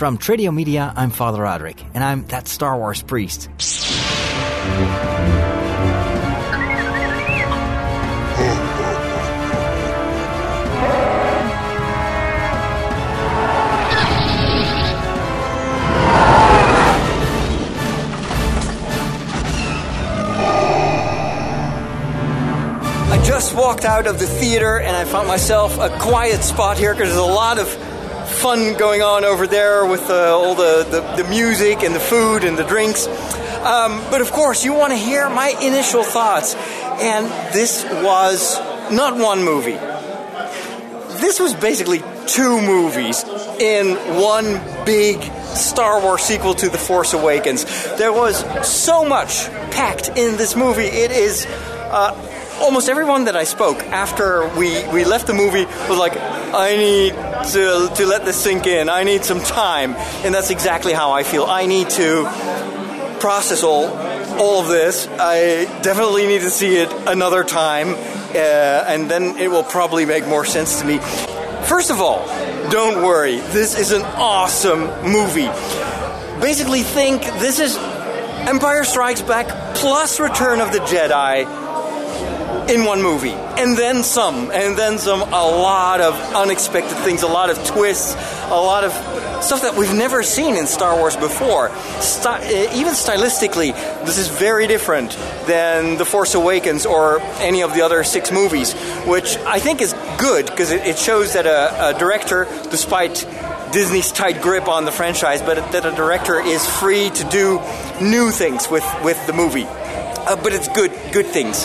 From Tradio Media, I'm Father Roderick, and I'm that Star Wars priest. I just walked out of the theater and I found myself a quiet spot here because there's a lot of fun going on over there with all the music and the food and the drinks. But of course, you want to hear my initial thoughts. And this was not one movie. This was basically two movies in one big Star Wars sequel to The Force Awakens. There was so much packed in this movie. It is... almost everyone that I spoke after we left the movie was like, I need to let this sink in. I need some time. And that's exactly how I feel. I need to process all of this. I definitely need to see it another time. And then it will probably make more sense to me. First of all, don't worry. This is an awesome movie. Basically think this is Empire Strikes Back plus Return of the Jedi in one movie, and then some, a lot of unexpected things, a lot of twists, a lot of stuff that we've never seen in Star Wars before. Even stylistically, this is very different than The Force Awakens or any of the other 6 movies, which I think is good, because it shows that a director, despite Disney's tight grip on the franchise, but that a director is free to do new things with the movie. But it's good things.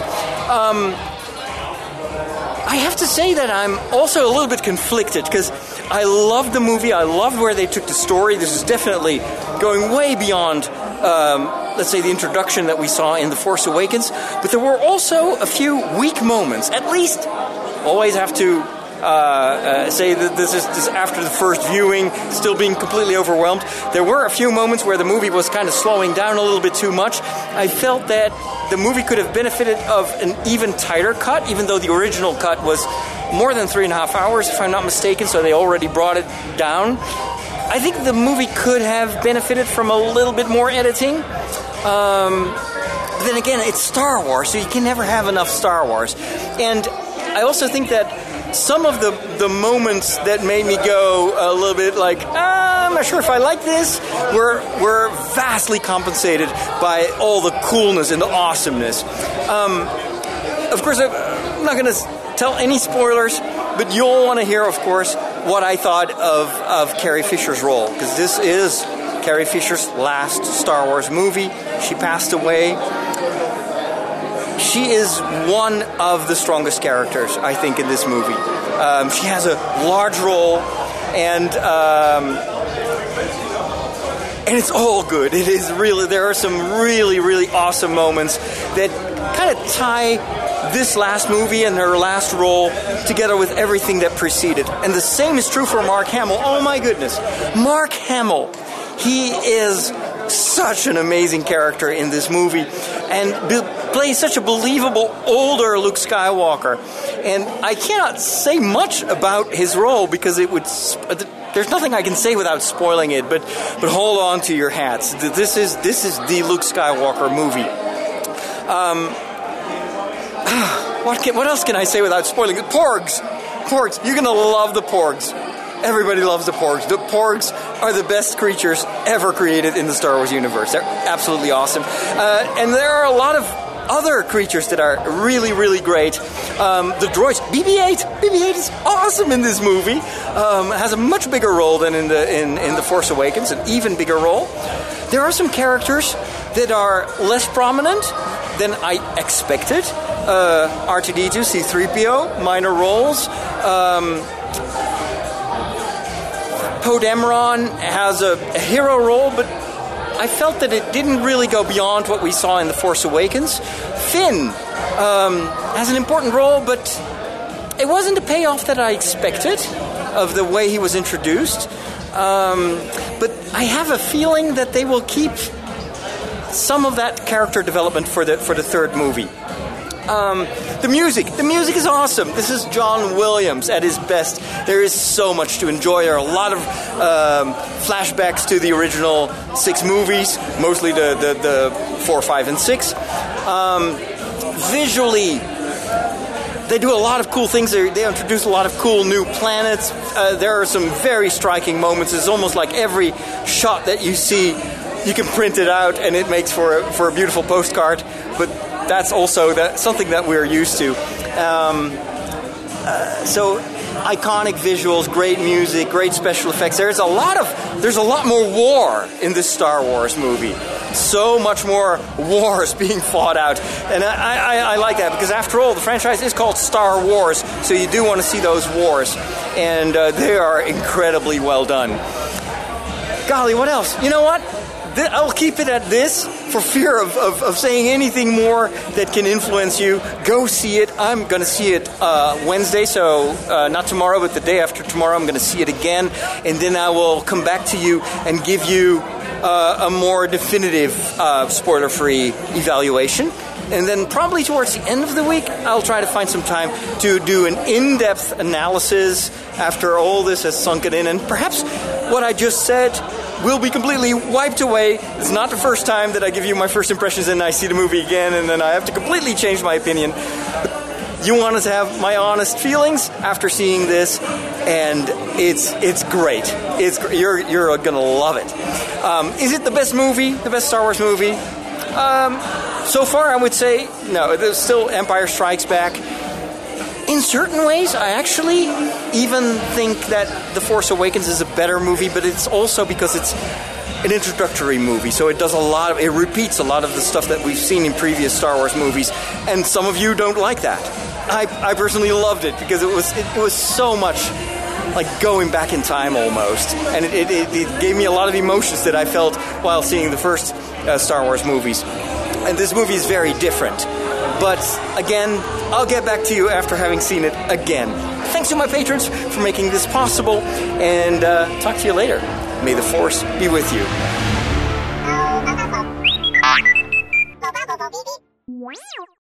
I have to say that I'm also a little bit conflicted, because I loved the movie. I loved where they took the story. This is definitely going way beyond, let's say, the introduction that we saw in The Force Awakens. But there were also a few weak moments. At least, always have to say that this is after the first viewing, still being completely overwhelmed. There were a few moments where the movie was kind of slowing down a little bit too much. I felt that the movie could have benefited of an even tighter cut, even though the original cut was more than 3.5 hours, if I'm not mistaken, so they already brought it down. I think the movie could have benefited from a little bit more editing. But then again, it's Star Wars, so you can never have enough Star Wars. And I also think that some of the moments that made me go a little bit like, I'm not sure if I like this, were vastly compensated by all the coolness and the awesomeness. Of course, I'm not going to tell any spoilers, but you'll want to hear, of course, what I thought of Carrie Fisher's role, because this is Carrie Fisher's last Star Wars movie. She passed away. She is one of the strongest characters, I think, in this movie. She has a large role, and it's all good. It is really, there are some really, really awesome moments that kind of tie this last movie and her last role together with everything that preceded. And the same is true for Mark Hamill. Oh my goodness. Mark Hamill. He is such an amazing character in this movie, and plays such a believable older Luke Skywalker. And I cannot say much about his role because it would. There's nothing I can say without spoiling it. But hold on to your hats. This is the Luke Skywalker movie. What else can I say without spoiling it? Porgs. You're gonna love the Porgs. Everybody loves the Porgs. The Porgs are the best creatures ever created in the Star Wars universe. They're absolutely awesome. And there are a lot of other creatures that are really, really great. The droids. BB-8. BB-8 is awesome in this movie. Has a much bigger role than in the Force Awakens, an even bigger role. There are some characters that are less prominent than I expected. R2-D2, C-3PO, minor roles. Poe Dameron has a hero role, but I felt that it didn't really go beyond what we saw in The Force Awakens. Finn has an important role, but it wasn't the payoff that I expected of the way he was introduced. But I have a feeling that they will keep some of that character development for the third movie. The The music is awesome. This is John Williams at his best. There is so much to enjoy. There are a lot of flashbacks to the original 6 movies, mostly the 4, 5, and 6. Visually, they do a lot of cool things. They introduce a lot of cool new planets. There are some very striking moments. It's almost like every shot that you see, you can print it out, and it makes for a beautiful postcard. But that's also something that we're used to. So iconic visuals, great music, great special effects. There's a lot more war in this Star Wars movie. So much more wars being fought out. And I like that, because after all, the franchise is called Star Wars, so you do want to see those wars. And they are incredibly well done. Golly, what else? You know what? I'll keep it at this for fear of saying anything more that can influence you. Go see it. I'm going to see it Wednesday, so not tomorrow, but the day after tomorrow. I'm going to see it again, and then I will come back to you and give you a more definitive, spoiler-free evaluation. And then probably towards the end of the week, I'll try to find some time to do an in-depth analysis after all this has sunken in. And perhaps what I just said will be completely wiped away. It's not the first time that I give you my first impressions and I see the movie again and then I have to completely change my opinion. You want to have my honest feelings after seeing this, and it's great. You're gonna love it. Is it the best movie? The best Star Wars movie? So far, I would say no. There's still Empire Strikes Back. In certain ways, I actually even think that The Force Awakens is a better movie, but it's also because it's an introductory movie, so it repeats a lot of the stuff that we've seen in previous Star Wars movies, and some of you don't like that. I personally loved it because it was so much like going back in time almost, and it gave me a lot of emotions that I felt while seeing the first Star Wars movies. And this movie is very different. But again, I'll get back to you after having seen it again. Thanks to my patrons for making this possible, and talk to you later. May the Force be with you.